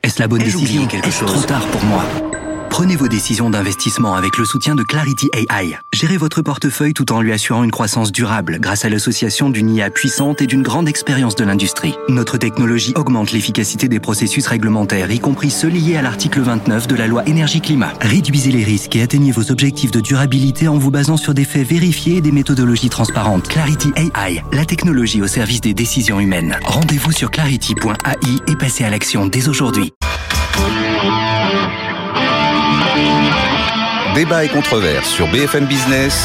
Est-ce la bonne décision? Est-ce trop tard pour moi? Prenez vos décisions d'investissement avec le soutien de Clarity AI. Gérez votre portefeuille tout en lui assurant une croissance durable grâce à l'association d'une IA puissante et d'une grande expérience de l'industrie. Notre technologie augmente l'efficacité des processus réglementaires, y compris ceux liés à l'article 29 de la loi Énergie-Climat. Réduisez les risques et atteignez vos objectifs de durabilité en vous basant sur des faits vérifiés et des méthodologies transparentes. Clarity AI, la technologie au service des décisions humaines. Rendez-vous sur clarity.ai et passez à l'action dès aujourd'hui. Débat et controverse sur BFM Business.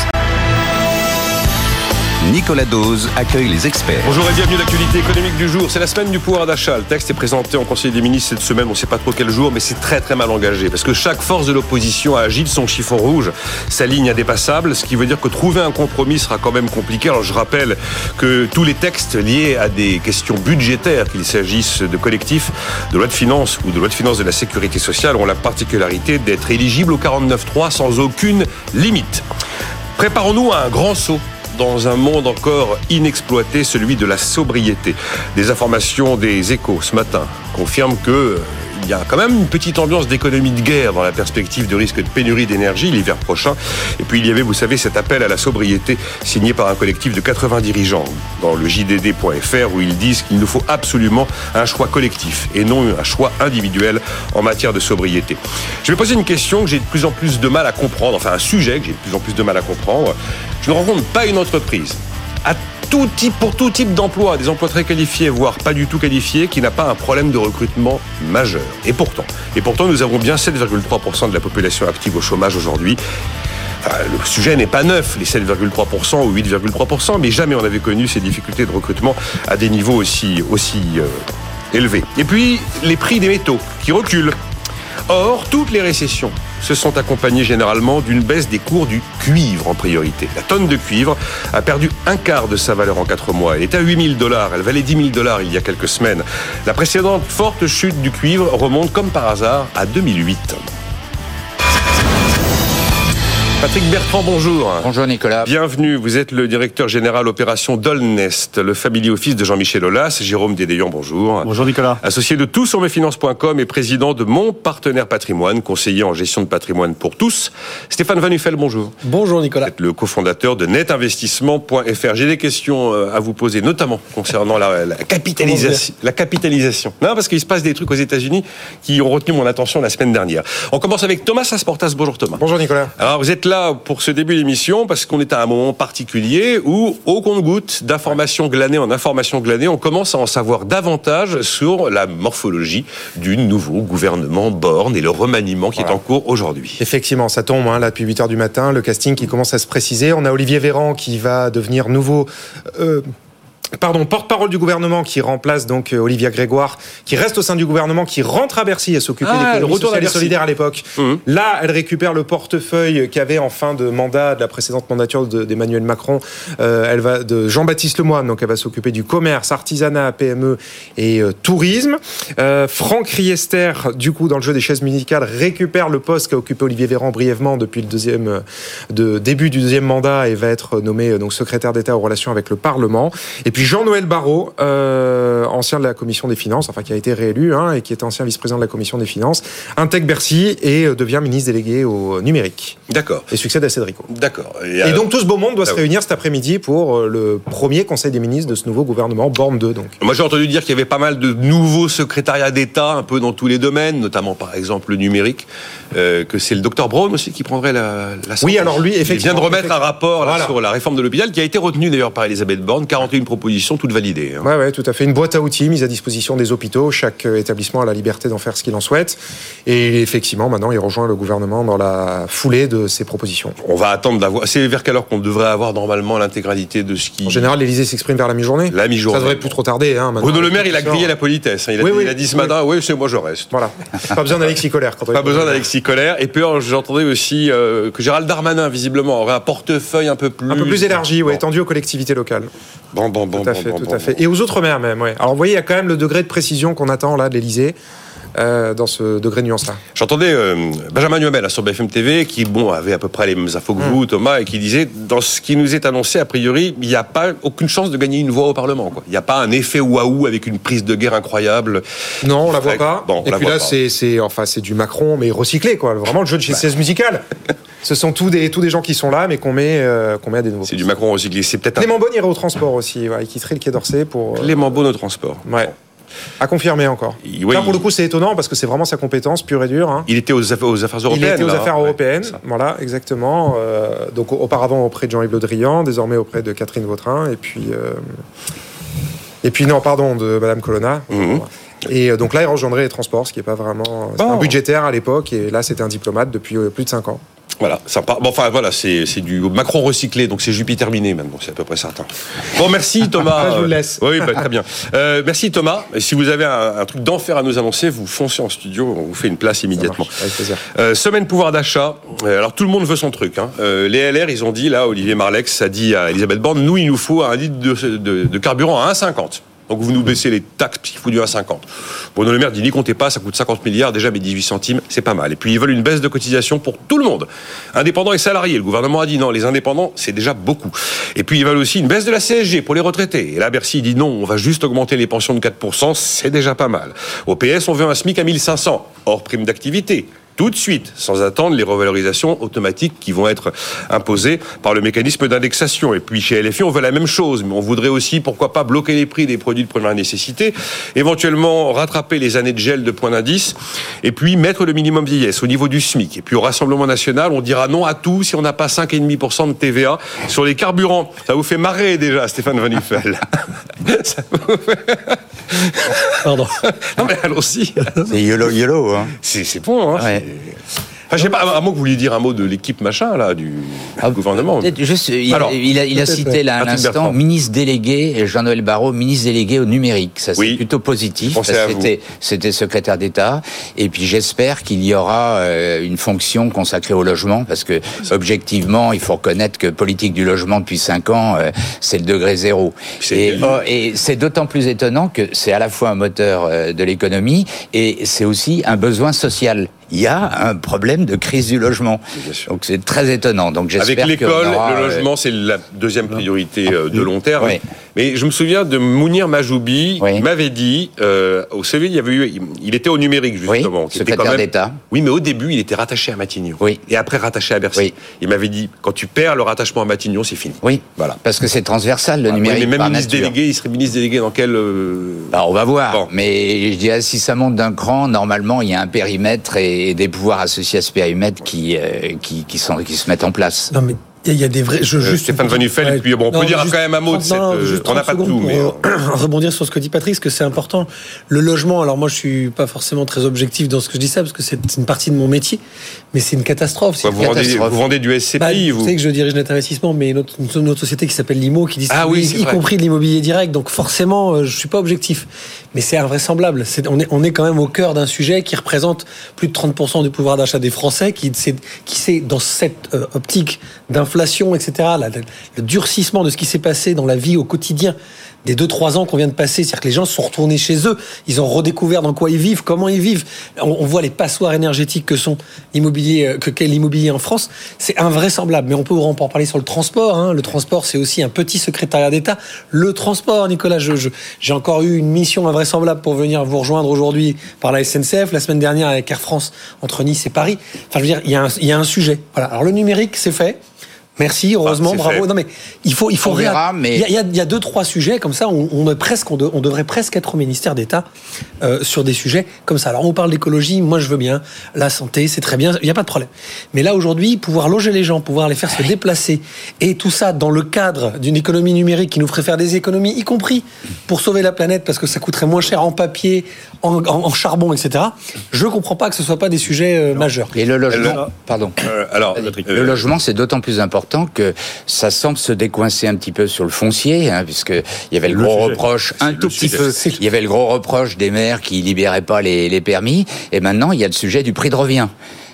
Nicolas Dose accueille les experts. Bonjour et bienvenue à l'actualité économique du jour. C'est la semaine du pouvoir d'achat. Le texte est présenté en Conseil des ministres cette semaine. On ne sait pas trop quel jour, mais c'est très très mal engagé. Parce que chaque force de l'opposition a agi de son chiffon rouge, sa ligne indépassable. Ce qui veut dire que trouver un compromis sera quand même compliqué. Alors je rappelle que tous les textes liés à des questions budgétaires, qu'il s'agisse de collectifs, de loi de finances ou de loi de finances de la sécurité sociale, ont la particularité d'être éligibles au 49.3 sans aucune limite. Préparons-nous à un grand saut dans un monde encore inexploité, celui de la sobriété. Des informations des Échos ce matin confirment que il y a quand même une petite ambiance d'économie de guerre dans la perspective de risque de pénurie d'énergie l'hiver prochain. Et puis il y avait, vous savez, cet appel à la sobriété signé par un collectif de 80 dirigeants dans le JDD.fr où ils disent qu'il nous faut absolument un choix collectif et non un choix individuel en matière de sobriété. Je vais poser une question que j'ai de plus en plus de mal à comprendre, enfin un sujet que j'ai de plus en plus de mal à comprendre. Je ne rencontre pas une entreprise pour tout type d'emploi, des emplois très qualifiés, voire pas du tout qualifiés, qui n'a pas un problème de recrutement majeur. Et pourtant, nous avons bien 7,3% de la population active au chômage aujourd'hui. Enfin, le sujet n'est pas neuf, les 7,3% ou 8,3%, mais jamais on n'avait connu ces difficultés de recrutement à des niveaux aussi élevés. Et puis, les prix des métaux qui reculent. Or, toutes les récessions se sont accompagnées généralement d'une baisse des cours du cuivre en priorité. La tonne de cuivre a perdu un quart de sa valeur en 4 mois. Elle est à $8 000, elle valait $10 000 il y a quelques semaines. La précédente forte chute du cuivre remonte comme par hasard à 2008. Patrick Bertrand, bonjour. Bonjour Nicolas. Bienvenue, vous êtes le directeur général opération Dolnest, le family office de Jean-Michel Aulas. Jérôme Dédéian, bonjour. Bonjour Nicolas. Associé de toutsurmesfinances.com et président de Mon Partenaire Patrimoine, conseiller en gestion de patrimoine pour tous. Stéphane Van Nuffel, bonjour. Bonjour Nicolas. Vous êtes le cofondateur de netinvestissement.fr. J'ai des questions à vous poser, notamment concernant la capitalisation. Non, parce qu'il se passe des trucs aux États-Unis qui ont retenu mon attention la semaine dernière. On commence avec Thomas Asportas. Bonjour Thomas. Bonjour Nicolas. Alors vous êtes là pour ce début d'émission parce qu'on est à un moment particulier où, au compte-gouttes d'informations glanées en informations glanées, on commence à en savoir davantage sur la morphologie du nouveau gouvernement Borne et le remaniement qui est en cours aujourd'hui. Effectivement, ça tombe là depuis 8h du matin, le casting qui commence à se préciser. On a Olivier Véran qui va devenir nouveau porte-parole du gouvernement qui remplace donc Olivia Grégoire, qui reste au sein du gouvernement, qui rentre à Bercy et s'occupait d'économie sociale et solidaire à l'époque. Là, elle récupère le portefeuille qu'avait en fin de mandat de la précédente mandature d'Emmanuel Macron. Elle va de Jean-Baptiste Lemoyne, donc elle va s'occuper du commerce, artisanat, PME et tourisme. Franck Riester, du coup, dans le jeu des chaises musicales, récupère le poste qu'a occupé Olivier Véran brièvement depuis le début du deuxième mandat et va être nommé donc secrétaire d'État aux relations avec le Parlement. Et puis Jean-Noël Barrot, ancien de la Commission des Finances, enfin qui a été réélu et qui était ancien vice-président de la Commission des Finances, intègre Bercy et devient ministre délégué au numérique. D'accord. Et succède à Cédric O. D'accord. Et donc tout ce beau monde doit se réunir cet après-midi pour le premier Conseil des ministres de ce nouveau gouvernement, Borne 2 donc. Moi j'ai entendu dire qu'il y avait pas mal de nouveaux secrétariats d'État un peu dans tous les domaines, notamment par exemple le numérique, que c'est le docteur Braun aussi qui prendrait la santé. Oui, alors lui, effectivement. Il vient de remettre un rapport sur la réforme de l'hôpital qui a été retenu d'ailleurs par Elisabeth Borne, 41 propositions toutes validées. Ouais, tout à fait. Une boîte à outils mise à disposition des hôpitaux. Chaque établissement a la liberté d'en faire ce qu'il en souhaite. Et effectivement, maintenant, il rejoint le gouvernement dans la foulée de ces propositions. On va attendre d'avoir... C'est vers quelle heure qu'on devrait avoir normalement l'intégralité de ce qui... En général, l'Élysée s'exprime vers la mi-journée. La mi-journée. Ça devrait plus trop tarder. Bruno Le Maire, il a grillé la politesse. Il a dit ce matin, c'est moi je reste. Voilà. Pas besoin d'Alexis Colère. Pas besoin d'Alexis Colère. Et puis j'entendais aussi que Gérald Darmanin, visiblement, aurait un portefeuille un peu plus élargi, étendu aux collectivités locales. Tout à fait. Et aux Outre-mer même, ouais. Alors vous voyez, il y a quand même le degré de précision qu'on attend là de l'Élysée. dans ce degré de nuance-là. J'entendais Benjamin Duhamel sur BFM TV qui avait à peu près les mêmes infos que vous, Thomas, et qui disait dans ce qui nous est annoncé, a priori, il n'y a pas aucune chance de gagner une voix au Parlement. Il n'y a pas un effet waouh avec une prise de guerre incroyable. Non, on la voit pas. Et puis là, c'est du Macron, mais recyclé, quoi. Vraiment le jeu de chez 16 musical. Ce sont tous des gens qui sont là, mais qu'on met à des nouveaux. C'est du Macron recyclé. C'est peut-être. Clément Beaune irait au transport aussi. Il quitterait le Quai d'Orsay pour. Clément Beaune au transport. Ouais. À confirmer encore. Là, pour le coup, c'est étonnant parce que c'est vraiment sa compétence pure et dure. Il était aux affaires européennes. Il était aux affaires européennes. Voilà, exactement. Donc, auparavant auprès de Jean-Yves Le Drian, désormais auprès de Catherine Vautrin, et puis de Madame Colonna. Et donc là, il rejoindrait les transports, ce qui n'est pas vraiment. C'était un budgétaire à l'époque, et là, c'était un diplomate depuis plus de 5 ans. Voilà, sympa. C'est du Macron recyclé, donc c'est Jupiter miné même, donc c'est à peu près certain. Bon, merci Thomas. Je vous laisse. Oui, très bien. Merci Thomas. Et si vous avez un truc d'enfer à nous annoncer, vous foncez en studio, on vous fait une place immédiatement. Avec plaisir. Semaine pouvoir d'achat. Alors tout le monde veut son truc. Les LR, ils ont dit, là, Olivier Marleix a dit à Elisabeth Borne, nous, il nous faut un litre de carburant à 1,50. Donc vous nous baissez les taxes, parce qu'il faut du 1,50. Bruno Le Maire dit, n'y comptez pas, ça coûte 50 milliards, déjà mes 18 centimes, c'est pas mal. Et puis ils veulent une baisse de cotisation pour tout le monde, indépendants et salariés. Le gouvernement a dit non, les indépendants, c'est déjà beaucoup. Et puis ils veulent aussi une baisse de la CSG pour les retraités. Et là, Bercy dit non, on va juste augmenter les pensions de 4%, c'est déjà pas mal. Au PS, on veut un SMIC à 1500, hors prime d'activité. Tout de suite, sans attendre les revalorisations automatiques qui vont être imposées par le mécanisme d'indexation. Et puis chez LFI, on veut la même chose, mais on voudrait aussi, pourquoi pas, bloquer les prix des produits de première nécessité, éventuellement rattraper les années de gel de points d'indice, et puis mettre le minimum vieillesse au niveau du SMIC. Et puis au Rassemblement National, on dira non à tout si on n'a pas 5,5% de TVA sur les carburants. Ça vous fait marrer déjà, Stéphane Van Nuffel. Pardon. Non mais allons-y. C'est YOLO, hein. C'est bon, hein. Ouais. Enfin, je sais pas, à moins que vous vouliez dire un mot de l'équipe machin, là, du gouvernement. Juste, il a cité là à l'instant, ministre délégué, Jean-Noël Barrot, ministre délégué au numérique. Ça, c'est plutôt positif. Parce que c'était secrétaire d'État. Et puis, j'espère qu'il y aura une fonction consacrée au logement, parce que, objectivement, il faut reconnaître que politique du logement depuis 5 ans, c'est le degré zéro. Et c'est d'autant plus étonnant que c'est à la fois un moteur de l'économie et c'est aussi un besoin social. Il y a un problème de crise du logement. Donc c'est très étonnant. Donc j'espère avec l'école, le logement, c'est la deuxième priorité de long terme. Oui. Mais je me souviens de Mounir Majoubi, il m'avait dit, au CV, il était au numérique, justement. Oui, secrétaire d'État. Oui, mais au début, il était rattaché à Matignon. Oui. Et après, rattaché à Bercy. Oui. Il m'avait dit, quand tu perds le rattachement à Matignon, c'est fini. Oui, voilà. Parce que c'est transversal, le numérique. Mais même par ministre nature. délégué, il serait ministre délégué dans quel... on va voir. Bon. Mais je dirais, si ça monte d'un cran, normalement, il y a un périmètre et des pouvoirs associés à ce périmètre qui se mettent en place. Non, mais il y a des vrais. Stéphane Van Nuffel, et puis on peut dire quand même un mot de cette. On n'a pas de tout, mais. Rebondir sur ce que dit Patrick, parce que c'est important. Le logement, alors moi je suis pas forcément très objectif dans ce que je dis ça, parce que c'est une partie de mon métier, mais c'est une catastrophe. Vous vendez du SCPI, vous savez que je dirige Net Investissement, mais une autre société qui s'appelle Limo, qui distribue y vrai. compris de l'immobilier direct, donc forcément je suis pas objectif. Mais c'est invraisemblable. On est quand même au cœur d'un sujet qui représente plus de 30% du pouvoir d'achat des Français, qui c'est dans cette optique d'inflation, etc., le durcissement de ce qui s'est passé dans la vie au quotidien des 2-3 ans qu'on vient de passer, c'est-à-dire que les gens sont retournés chez eux, ils ont redécouvert dans quoi ils vivent, comment ils vivent. On voit les passoires énergétiques qu'est l'immobilier en France, c'est invraisemblable. Mais on peut en parler sur le transport. Hein. Le transport, c'est aussi un petit secrétariat d'État. Le transport, Nicolas, j'ai encore eu une mission invraisemblable pour venir vous rejoindre aujourd'hui par la SNCF, la semaine dernière avec Air France entre Nice et Paris. Enfin, je veux dire, il y a un sujet. Voilà. Alors le numérique, c'est fait. Merci, heureusement, bravo. Fait. Non mais il faut verra, mais il y a 2-3 sujets comme ça. On devrait presque être au ministère d'État sur des sujets comme ça. Alors on parle d'écologie, moi je veux bien. La santé, c'est très bien, il y a pas de problème. Mais là aujourd'hui, pouvoir loger les gens, pouvoir les faire se déplacer, et tout ça dans le cadre d'une économie numérique qui nous ferait faire des économies, y compris pour sauver la planète, parce que ça coûterait moins cher en papier, en charbon, etc. Je comprends pas que ce soit pas des sujets majeurs. Et le logement, pardon. Le logement, c'est d'autant plus important que ça semble se décoincer un petit peu sur le foncier, puisqu'il y avait le gros reproche, il y avait le gros reproche des maires qui libéraient pas les permis, et maintenant il y a le sujet du prix de revient.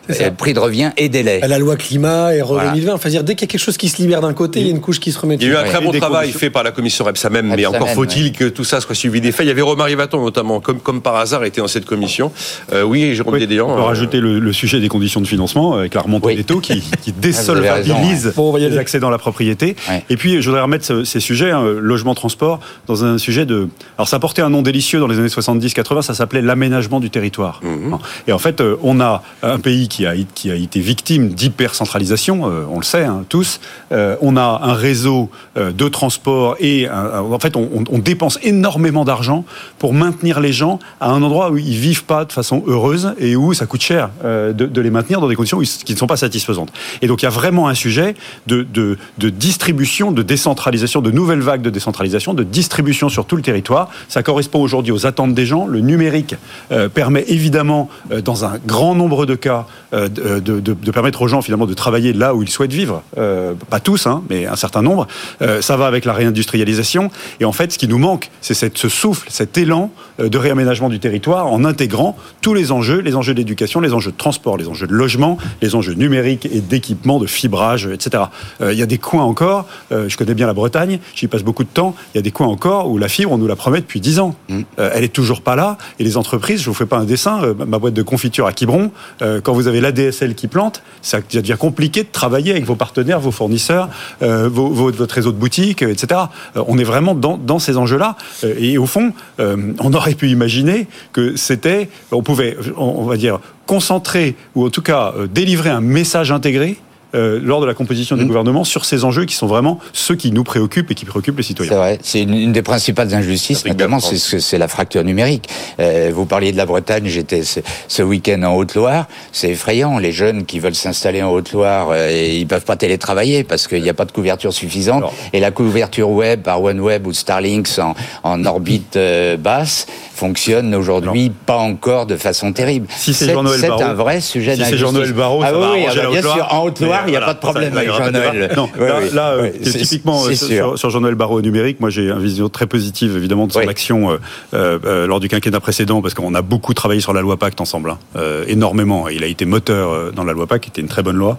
prix de revient et délai. La loi climat et RE 2020. Enfin, dès qu'il y a quelque chose qui se libère d'un côté, il y a une couche qui se remet dessus. Il y a eu un très bon travail fait par la commission Rebsamen, mais encore faut-il que tout ça soit suivi des faits. Il y avait Romain Rivaton notamment, comme par hasard, était dans cette commission. Oui, Jérôme Dédéan. On peut rajouter le sujet des conditions de financement avec la remontée des taux qui désolvabilise les accès dans la propriété. Ouais. Et puis, je voudrais remettre ces sujets, logement, transport, dans un sujet de... Alors, ça portait un nom délicieux dans les années 70-80, ça s'appelait l'aménagement du territoire. Et en fait, on a un pays qui a été victime d'hypercentralisation, on le sait, tous. On a un réseau de transport et en fait, on dépense énormément d'argent pour maintenir les gens à un endroit où ils vivent pas de façon heureuse et où ça coûte cher de les maintenir dans des conditions qui ne sont pas satisfaisantes. Et donc, il y a vraiment un sujet de distribution, de décentralisation, de nouvelles vagues de décentralisation, de distribution sur tout le territoire. Ça correspond aujourd'hui aux attentes des gens. Le numérique permet évidemment, dans un grand nombre de cas, de permettre aux gens finalement de travailler là où ils souhaitent vivre. Pas tous, mais un certain nombre. Ça va avec la réindustrialisation. Et en fait, ce qui nous manque, c'est ce souffle, cet élan de réaménagement du territoire en intégrant tous les enjeux d'éducation, les enjeux de transport, les enjeux de logement, les enjeux numériques et d'équipement, de fibrage, etc. Il y a des coins encore, je connais bien la Bretagne, j'y passe beaucoup de temps, il y a des coins encore où la fibre, on nous la promet depuis 10 ans. Elle est toujours pas là, et les entreprises, je vous fais pas un dessin, ma boîte de confiture à Quiberon, quand vous avez l'ADSL qui plante, ça devient compliqué de travailler avec vos partenaires, vos fournisseurs, votre réseau de boutiques, etc. On est vraiment dans ces enjeux-là, et au fond, on aurait pu imaginer que on pouvait, on va dire, concentrer, ou en tout cas délivrer un message intégré lors de la composition du gouvernement sur ces enjeux qui sont vraiment ceux qui nous préoccupent et qui préoccupent les citoyens. C'est vrai, c'est une des principales injustices, notamment c'est la fracture numérique. Vous parliez de la Bretagne, j'étais ce week-end en Haute-Loire, c'est effrayant, les jeunes qui veulent s'installer en Haute-Loire, ils peuvent pas télétravailler parce qu'il n'y a pas de couverture suffisante, et la couverture web par OneWeb ou Starlinks en orbite basse fonctionne aujourd'hui pas encore de façon terrible. Si c'est Jean-Noël Barrot, c'est un vrai sujet d'injustice. Si c'est Jean-Noël Barrot, ça va arranger la Haute-Loire. Sûr, en Haute-Loire, il n'y a pas de problème avec Jean-Noël. Non, là, typiquement sur Jean-Noël Barrot au numérique, moi j'ai une vision très positive évidemment de son action lors du quinquennat précédent, parce qu'on a beaucoup travaillé sur la loi Pacte ensemble, énormément. Il a été moteur dans la loi Pacte, qui était une très bonne loi.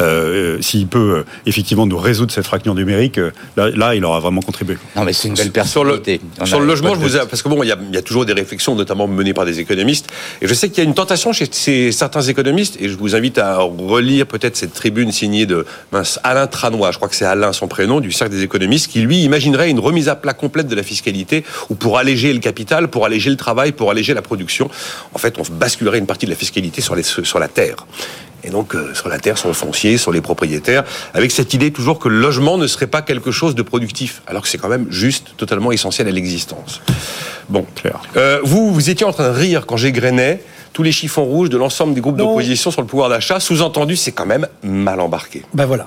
S'il peut effectivement nous résoudre cette fracture numérique, là il aura vraiment contribué. Non, mais c'est une belle personnalité. Sur le logement, parce que bon, il y a toujours des réflexions, notamment menées par des économistes, et je sais qu'il y a une tentation chez certains économistes, et je vous invite à relire peut-être cette tribune signée de Alain Tranois, je crois que c'est Alain son prénom, du Cercle des économistes, qui lui imaginerait une remise à plat complète de la fiscalité, ou pour alléger le capital, pour alléger le travail, pour alléger la production. En fait, on basculerait une partie de la fiscalité sur la terre. Et donc, sur la terre, sur le foncier, sur les propriétaires, avec cette idée toujours que le logement ne serait pas quelque chose de productif, alors que c'est quand même juste, totalement essentiel à l'existence. Bon, clair. Vous étiez en train de rire quand j'égrenais tous les chiffons rouges de l'ensemble des groupes d'opposition sur le pouvoir d'achat. Sous-entendu, c'est quand même mal embarqué. Ben voilà.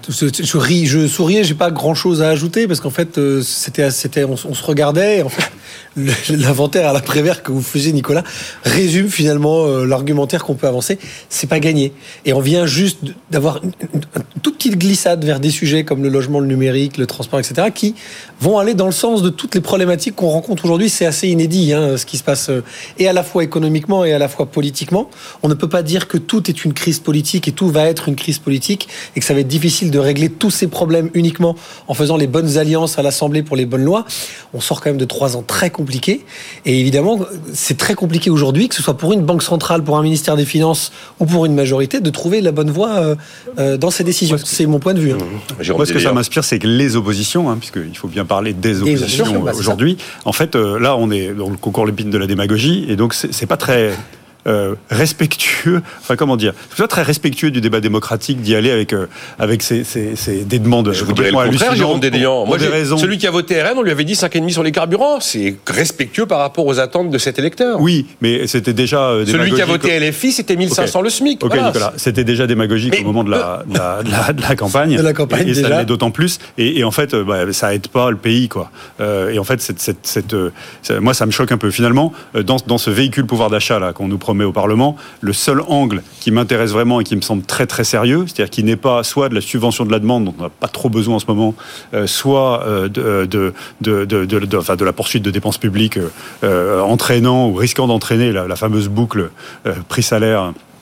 Je souriais, j'ai pas grand-chose à ajouter, parce qu'en fait, on se regardait, et en fait, l'inventaire à la Prévert que vous faisiez, Nicolas, résume finalement l'argumentaire qu'on peut avancer. C'est pas gagné. Et on vient juste d'avoir une toute petite glissade vers des sujets comme le logement, le numérique, le transport, etc., qui vont aller dans le sens de toutes les problématiques qu'on rencontre aujourd'hui. C'est assez inédit, ce qui se passe, et à la fois économiquement et à la fois politiquement. On ne peut pas dire que tout est une crise politique et tout va être une crise politique, et que ça va être difficile de régler tous ces problèmes uniquement en faisant les bonnes alliances à l'Assemblée pour les bonnes lois. On sort quand même de 3 ans très compliqués, et évidemment, c'est très compliqué aujourd'hui, que ce soit pour une banque centrale, pour un ministère des Finances ou pour une majorité, de trouver la bonne voie dans ces décisions. C'est mon point de vue. Moi, ce que ça m'inspire, c'est que les oppositions, puisqu'il faut bien parler des oppositions aujourd'hui, en fait, là, on est dans le concours l'épine de la démagogie, et donc c'est pas très respectueux, c'est pas très respectueux du débat démocratique d'y aller avec des demandes. Je vous dirais le contraire, Jérôme Dédéan. Moi, celui qui a voté RN, on lui avait dit 5,5 sur les carburants. C'est respectueux par rapport aux attentes de cet électeur. Oui, mais c'était déjà celui qui a voté LFI, c'était 1500 le SMIC. Ok, voilà. Nicolas, c'était déjà démagogique au moment de la campagne. De la campagne, et ça l'est d'autant plus. Et en fait, ça aide pas le pays, quoi. Et en fait, moi, ça me choque un peu. Finalement, dans ce véhicule pouvoir d'achat là qu'on nous promet au Parlement, le seul angle qui m'intéresse vraiment et qui me semble très très sérieux, c'est-à-dire qui n'est pas soit de la subvention de la demande dont on n'a pas trop besoin en ce moment, soit de la poursuite de dépenses publiques entraînant ou risquant d'entraîner la fameuse boucle prix-salaire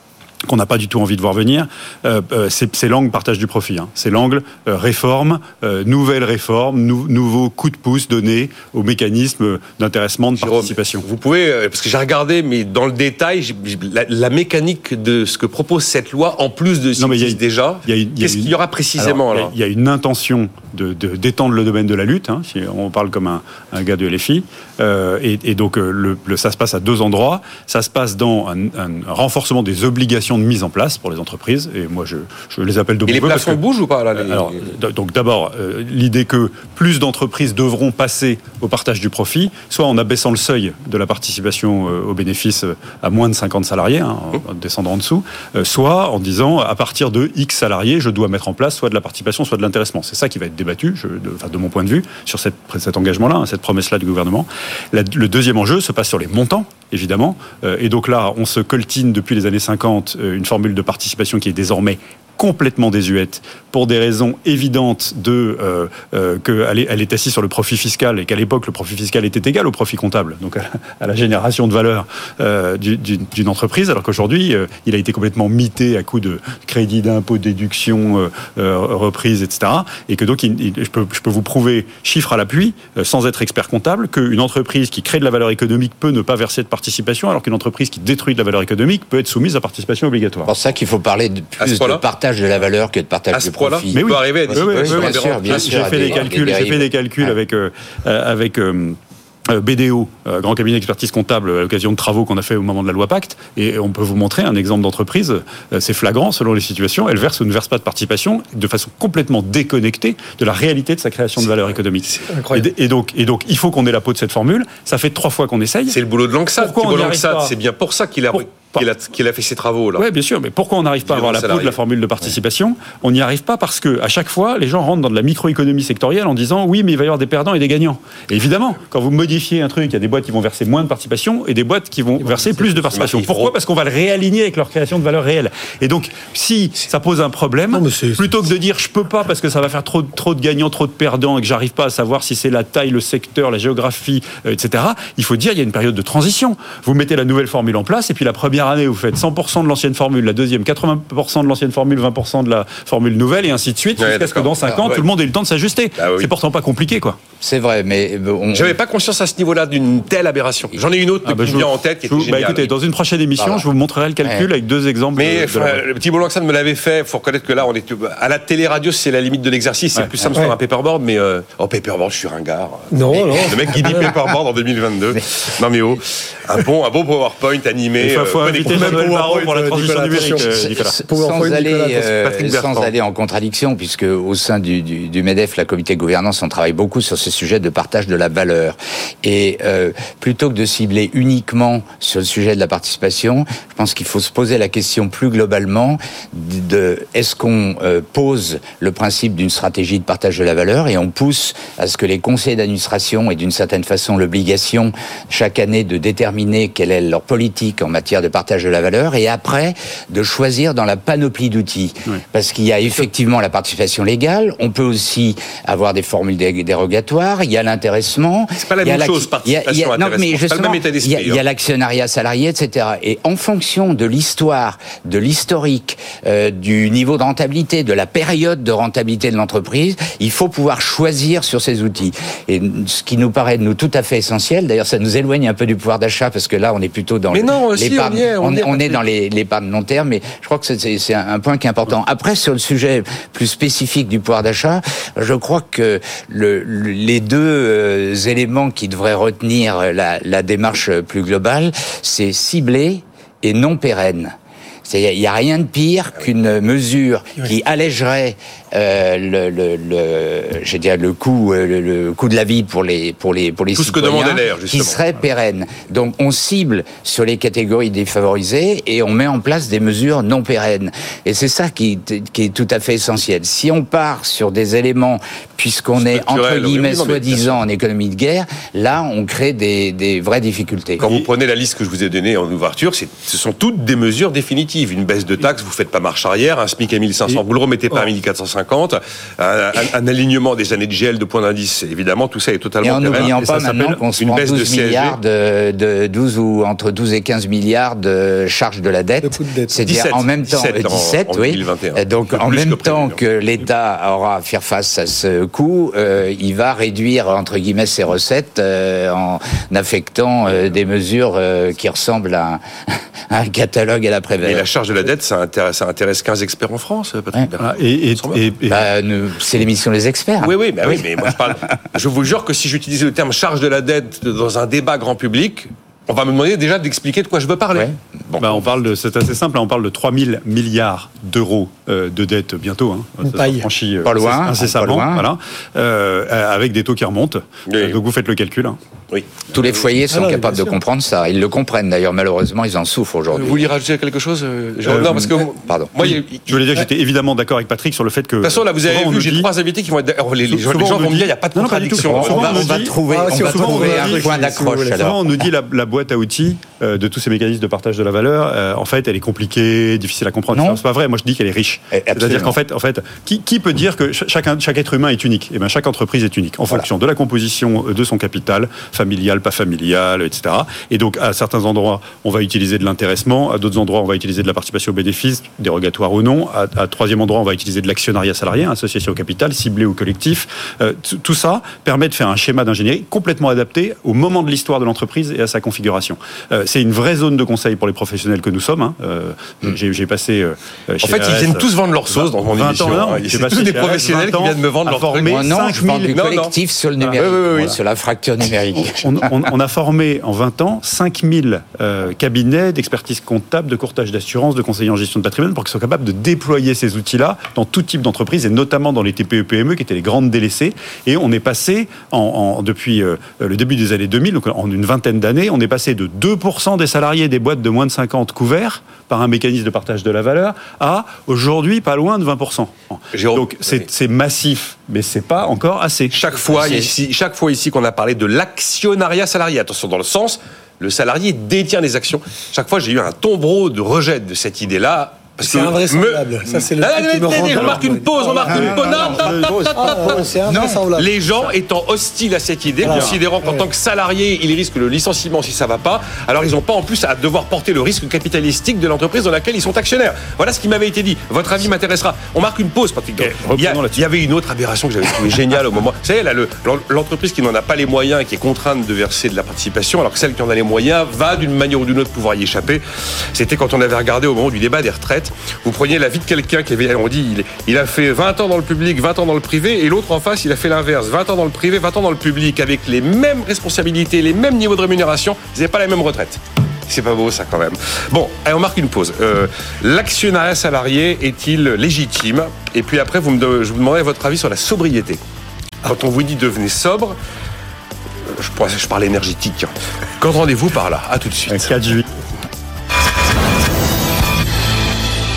qu'on n'a pas du tout envie de voir venir, c'est l'angle partage du profit. C'est l'angle réforme, nouvelle réforme, nouveau coup de pouce donné au mécanisme d'intéressement, de participation. Vous pouvez, parce que j'ai regardé, mais dans le détail, la mécanique de ce que propose cette loi, en plus de ce qui existe déjà, qu'est-ce qu'il y aura précisément alors ? Il y a une intention d'étendre le domaine de la lutte, si on parle comme un gars de LFI, et donc ça se passe à 2 endroits. Ça se passe dans un renforcement des obligations de mise en place pour les entreprises, et moi je les appelle de mon vœu. Et les plafonds bougent ou pas là, Donc d'abord, l'idée que plus d'entreprises devront passer au partage du profit, soit en abaissant le seuil de la participation aux bénéfices à moins de 50 salariés, en descendant en dessous, soit en disant à partir de X salariés, je dois mettre en place soit de la participation, soit de l'intéressement. C'est ça qui va être débattu, de mon point de vue, sur cet engagement-là, cette promesse-là du gouvernement. Le deuxième enjeu se passe sur les montants, évidemment, et donc là, on se coltine depuis les années 50 une formule de participation qui est désormais complètement désuète pour des raisons évidentes qu'elle est assise sur le profit fiscal et qu'à l'époque le profit fiscal était égal au profit comptable, donc à la génération de valeur d'une entreprise, alors qu'aujourd'hui il a été complètement mité à coup de crédit d'impôt, déduction, reprise, etc. Et que donc je peux vous prouver chiffre à l'appui, sans être expert comptable, qu'une entreprise qui crée de la valeur économique peut ne pas verser de participation, alors qu'une entreprise qui détruit de la valeur économique peut être soumise à participation obligatoire. C'est pour ça qu'il faut parler de plus de partage de la valeur que de partage du profit. Mais oui, peut arriver à bien sûr. J'ai fait des calculs avec BDO, grand cabinet d'expertise comptable, à l'occasion de travaux qu'on a fait au moment de la loi Pacte, et on peut vous montrer un exemple d'entreprise, c'est flagrant selon les situations, elle verse ou ne verse pas de participation de façon complètement déconnectée de la réalité de sa création de valeur économique. Et donc il faut qu'on ait la peau de cette formule, ça fait 3 fois qu'on essaye. C'est le boulot de Langsat. C'est bien pour ça qu'il a fait ses travaux là. Oui, bien sûr, mais pourquoi on n'arrive pas à avoir la peau de la formule de participation ? On n'y arrive pas parce que à chaque fois, les gens rentrent dans de la microéconomie sectorielle en disant oui, mais il va y avoir des perdants et des gagnants. Et évidemment, quand vous modifiez un truc, il y a des boîtes qui vont verser moins de participation et des boîtes qui vont verser plus de participation. Pourquoi ? Parce qu'on va le réaligner avec leur création de valeur réelle. Et donc, si ça pose un problème, plutôt que de dire je peux pas parce que ça va faire trop de gagnants, trop de perdants et que j'arrive pas à savoir si c'est la taille, le secteur, la géographie, etc. Il faut dire il y a une période de transition. Vous mettez la nouvelle formule en place et puis la première année, vous faites 100% de l'ancienne formule, la deuxième 80% de l'ancienne formule, 20% de la formule nouvelle, et ainsi de suite, jusqu'à ce que dans 5 ans, tout le monde ait eu le temps de s'ajuster. C'est pourtant pas compliqué, quoi. C'est vrai, mais j'avais pas conscience à ce niveau-là d'une telle aberration. J'en ai une autre qui me vient en tête, qui était géniale. Écoutez, dans une prochaine émission, je vous montrerai le calcul avec 2 exemples. Mais le petit Langsat me l'avait fait. Il faut reconnaître que là, on est à la télé-radio, c'est la limite de l'exercice. C'est plus simple sur un paperboard, mais paperboard, je suis ringard. Non. Le mec qui dit paperboard en 2022. Non mais un bon PowerPoint animé. Pour la transition numérique, sans aller en contradiction, puisque au sein du MEDEF, la comité de gouvernance, on travaille beaucoup sur ce sujet de partage de la valeur. Et plutôt que de cibler uniquement sur le sujet de la participation, je pense qu'il faut se poser la question plus globalement de est-ce qu'on pose le principe d'une stratégie de partage de la valeur et on pousse à ce que les conseils d'administration aient d'une certaine façon l'obligation chaque année de déterminer quelle est leur politique en matière de partage de la valeur, et après de choisir dans la panoplie d'outils. Parce qu'il y a effectivement la participation légale, on peut aussi avoir des formules dérogatoires, il y a l'intéressement. C'est pas la même chose, participation, intéressement. Il y a l'actionnariat salarié, etc. Et en fonction de l'histoire, de l'historique, du niveau de rentabilité, de la période de rentabilité de l'entreprise, il faut pouvoir choisir sur ces outils. Et ce qui nous paraît, nous, tout à fait essentiel, d'ailleurs ça nous éloigne un peu du pouvoir d'achat, parce que là on est plutôt dans l'épargne. On est dans l'épargne long terme, mais je crois que c'est un point qui est important. Après, sur le sujet plus spécifique du pouvoir d'achat, je crois que les 2 éléments qui devraient retenir la démarche plus globale, c'est ciblé et non pérenne. Il n'y a rien de pire qu'une mesure qui allégerait le coût de la vie pour les tout citoyens, qui serait pérenne. Donc on cible sur les catégories défavorisées et on met en place des mesures non pérennes. Et c'est ça qui est tout à fait essentiel. Si on part sur des éléments, puisqu'on est entre guillemets soi-disant en économie de guerre, là on crée des vraies difficultés. Quand vous prenez la liste que je vous ai donnée en ouverture, ce sont toutes des mesures définitives. positive. Une baisse de taxes, vous faites pas marche arrière. Un SMIC à 1500, vous le remettez pas à 1450. Un alignement des années de gel de points d'indice, évidemment, tout ça est totalement intéressant. Et en n'oubliant pas maintenant qu'on se prend 12 milliards de 12 ou entre 12 et 15 milliards de charges de la dette. C'est-à-dire en même temps, 17, en 2021. Donc en même temps que l'État aura à faire face à ce coût, il va réduire, entre guillemets, ses recettes en affectant des mesures qui ressemblent à un catalogue à la Prévert. Mais la charge de la dette, ça intéresse 15 experts en France, Patrick. C'est l'émission des experts. Oui, mais moi je vous jure que si j'utilisais le terme charge de la dette dans un débat grand public, on va me demander déjà d'expliquer de quoi je veux parler. Ouais. C'est assez simple, on parle de 3 000 milliards d'euros de dette bientôt. Ça franchit pas loin, incessamment, voilà, avec des taux qui remontent. Oui. Donc vous faites le calcul. Oui. Tous les foyers sont capables de comprendre ça. Ils le comprennent d'ailleurs. Malheureusement, ils en souffrent aujourd'hui. Vous vouliez rajouter quelque chose Non, parce que pardon. Moi, je voulais dire que j'étais évidemment d'accord avec Patrick sur le fait que. De toute façon, là, vous avez vu, j'ai 3 invités qui vont être. Les gens vont me dire, il n'y a pas de contradiction. On va trouver un point d'accroche. Souvent, on nous dit la boîte à outils de tous ces mécanismes de partage de la valeur, en fait, elle est compliquée, difficile à comprendre. Non. C'est pas vrai. Moi, je dis qu'elle est riche. C'est-à-dire qu'en fait, qui peut dire que chaque être humain est unique ? Eh bien, chaque entreprise est unique en fonction de la composition de son capital, familial, pas familial, etc. Et donc, à certains endroits, on va utiliser de l'intéressement, à d'autres endroits, on va utiliser de la participation aux bénéfices, dérogatoire ou non. À troisième endroit, on va utiliser de l'actionnariat salarié, association au capital, ciblé ou collectif. Tout ça permet de faire un schéma d'ingénierie complètement adapté au moment de l'histoire de l'entreprise et à sa configuration. C'est une vraie zone de conseil pour les professionnels que nous sommes. J'ai passé chez RS, ils viennent tous vendre leur sauce dans mon émission. C'est tous des professionnels qui viennent me vendre leur truc. Moi non, je vends du collectif sur le numérique, sur la fracture numérique. On a formé en 20 ans 5000 cabinets d'expertise comptable, de courtage d'assurance, de conseillers en gestion de patrimoine pour qu'ils soient capables de déployer ces outils-là dans tout type d'entreprise et notamment dans les TPE-PME qui étaient les grandes délaissées. Et on est passé, depuis le début des années 2000, donc en une vingtaine d'années, on est passé de 2% des salariés des boîtes de moins de 50 couverts par un mécanisme de partage de la valeur à aujourd'hui pas loin de 20%. Donc c'est massif, mais c'est pas encore assez. Chaque fois ici qu'on a parlé de l'actionnariat salarié, attention dans le sens, le salarié détient des actions. Chaque fois j'ai eu un tombereau de rejet de cette idée-là. C'est invraisemblable. Ça, c'est le truc qui me rend... On marque une pause, C'est invraisemblable. Les gens étant hostiles à cette idée, considérant qu'en tant que salarié, ils risquent le licenciement si ça va pas, alors ils n'ont pas en plus à devoir porter le risque capitalistique de l'entreprise dans laquelle ils sont actionnaires. Voilà ce qui m'avait été dit. Votre avis m'intéressera. On marque une pause, Patrick. Il y avait une autre aberration que j'avais trouvée géniale au moment. Vous savez, là, l'entreprise qui n'en a pas les moyens et qui est contrainte de verser de la participation, alors que celle qui en a les moyens va d'une manière ou d'une autre pouvoir y échapper. C'était quand on avait regardé au moment du débat des retraites. Vous preniez la vie de quelqu'un qui avait, on dit, il a fait 20 ans dans le public, 20 ans dans le privé, et l'autre en face, il a fait l'inverse, 20 ans dans le privé, 20 ans dans le public, avec les mêmes responsabilités, les mêmes niveaux de rémunération, ils n'avaient pas la même retraite. C'est pas beau ça quand même. Bon, allez, on marque une pause. L'actionnariat salarié est-il légitime ? Et puis après, je vous demanderai votre avis sur la sobriété. Quand on vous dit devenez sobre, je parle énergétique. Qu'entendez-vous par là ? À tout de suite. 4 juillet.